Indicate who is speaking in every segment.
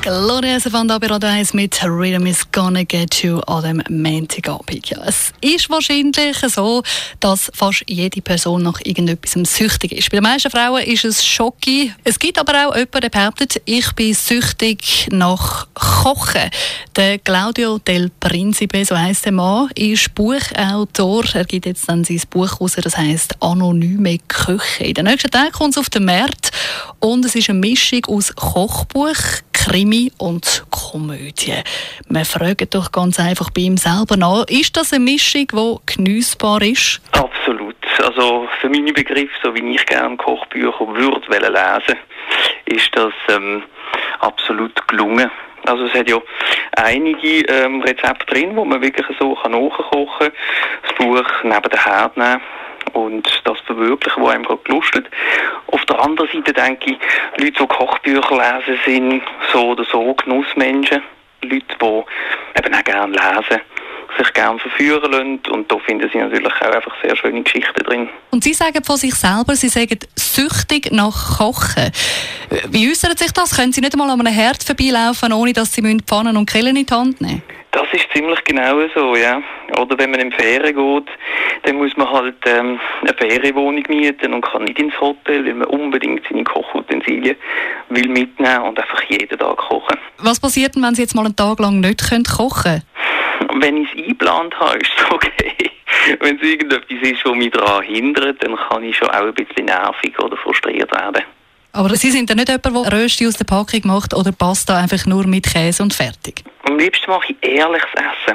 Speaker 1: Gloria Estefan da bei Radio 1 mit «Rhythm is gonna get you» an dem Montagabend. Ja, es ist wahrscheinlich so, dass fast jede Person nach irgendetwas süchtig ist. Bei den meisten Frauen ist es Schoki. Es gibt aber auch jemanden, der behauptet, ich bin süchtig nach Kochen. Der Claudio Del Principe, so heisst der Mann, ist Buchautor. Er gibt jetzt dann sein Buch raus, das heisst «Anonyme Küche». In den nächsten Tagen kommt es auf den Markt und es ist eine Mischung aus Kochbuch, Krimi und Komödie. Wir fragen doch ganz einfach bei ihm selber nach, ist das eine Mischung, die geniessbar ist?
Speaker 2: Absolut. Also für meine Begriffe, so wie ich gerne Kochbücher würde lesen, ist das absolut gelungen. Also es hat ja einige Rezepte drin, die man wirklich so nachkochen kann. Das Buch neben den Herd nehmen und das verwirklichen, was einem gerade gelustet. Auf der anderen Seite denke ich, Leute, die Kochbücher lesen, sind so oder so Genussmenschen. Leute, die eben auch gerne lesen, sich gerne verführen lassen. Und da finden sie natürlich auch einfach sehr schöne Geschichten drin.
Speaker 1: Und Sie sagen von sich selber, Sie sagen süchtig nach Kochen. Wie äußert sich das? Können Sie nicht einmal an einem Herd vorbeilaufen, ohne dass Sie Pfannen und Kellen in die Hand nehmen?
Speaker 2: Das ist ziemlich genau so, ja. Oder wenn man in die Ferien geht, dann muss man halt eine Ferienwohnung mieten und kann nicht ins Hotel, weil man unbedingt seine Kochutensilien will mitnehmen und einfach jeden Tag kochen.
Speaker 1: Was passiert denn, wenn Sie jetzt mal einen Tag lang nicht kochen können?
Speaker 2: Wenn ich es eingeplant habe, ist es okay. Wenn es irgendetwas ist, das mich daran hindert, dann kann ich schon auch ein bisschen nervig oder frustriert werden.
Speaker 1: Aber Sie sind ja nicht jemand, der Rösti aus der Packung macht oder Pasta einfach nur mit Käse und fertig?
Speaker 2: Am liebsten mache ich ehrliches Essen.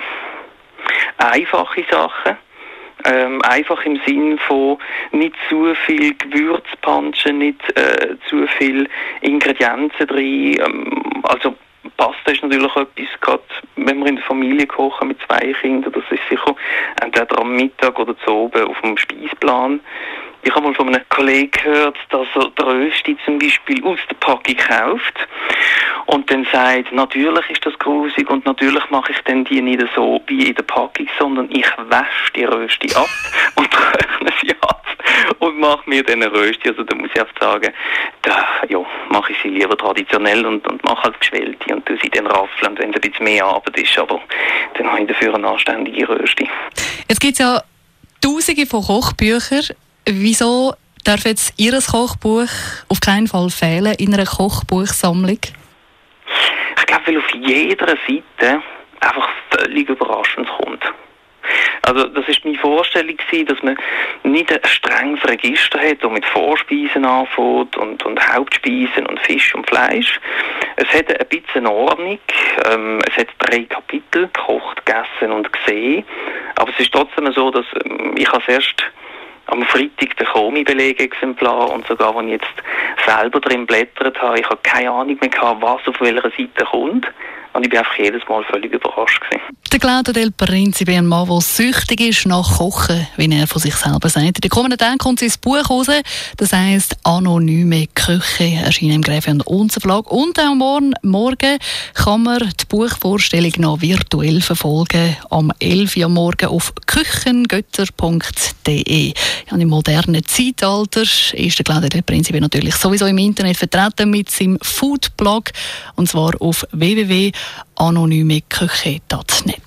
Speaker 2: Einfache Sachen. Einfach im Sinn von nicht zu viel Gewürzpanschen, nicht zu viel Ingredienzen drin. Also Pasta ist natürlich etwas, gerade wenn wir in der Familie kochen mit 2 Kindern, das ist sicher entweder am Mittag oder zu oben auf dem Speisplan. Ich habe mal von einem Kollegen gehört, dass er die Rösti zum Beispiel aus der Packung kauft und dann sagt, natürlich ist das grusig und natürlich mache ich dann die nicht so wie in der Packung, sondern ich wasche die Rösti ab und trockne sie ab und mache mir dann eine Rösti. Also da muss ich einfach sagen, da mache ich sie lieber traditionell und mache halt geschwellte und tue sie dann raffeln, und wenn es ein bisschen mehr Arbeit ist, aber dann habe ich dafür eine anständige Rösti. Jetzt
Speaker 1: gibt es ja Tausende von Kochbüchern. Wieso darf jetzt Ihr Kochbuch auf keinen Fall fehlen in einer Kochbuchsammlung?
Speaker 2: Ich glaube, weil auf jeder Seite einfach völlig überraschend kommt. Also das ist meine Vorstellung, dass man nicht ein strenges Register hat, das mit Vorspeisen anfängt und Hauptspeisen und Fisch und Fleisch. Es hat ein bisschen Ordnung, es hat 3 Kapitel, gekocht, gegessen und gesehen. Aber es ist trotzdem so, dass ich als erst am Freitag bekomme ich Belegexemplar und sogar, als ich jetzt selber drin blättert habe, ich habe keine Ahnung mehr gehabt, was auf welcher Seite kommt. Und ich war einfach jedes Mal völlig überrascht gewesen. Der
Speaker 1: Claudio Del Principe, ein Mann, der süchtig ist nach Kochen, wie er von sich selber sagt. In den kommenden Tagen kommt sein Buch raus, das heisst «Anonyme Küche», erscheint im Gräfe und Unser Verlag. Und auch morgen kann man die Buchvorstellung noch virtuell verfolgen, am 11 Uhr morgen auf küchengötter.de. Ja, im modernen Zeitalter ist der Claudio Del Principe natürlich sowieso im Internet vertreten mit seinem Foodblog, und zwar auf www.anonymeküche.net.